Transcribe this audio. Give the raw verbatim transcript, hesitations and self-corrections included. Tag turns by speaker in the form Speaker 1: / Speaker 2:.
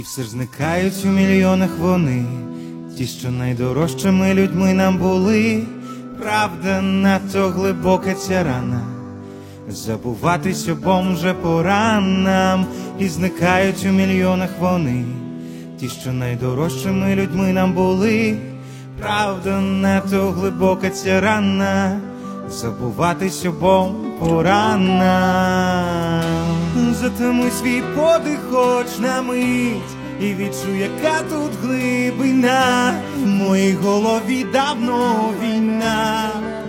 Speaker 1: І все ж зникають у мільйонах вони, ті, що найдорожчими людьми нам були. Правда, надто глибока ця рана, забуватись обом вже пора нам. І зникають у мільйонах вони, ті, що найдорожчими людьми нам були. Правда, надто глибока ця рана, забуватись обом пора нам. Затамуй свій подих хоч на мить і відчуй, яка тут глибина. В моїй голові давно війна.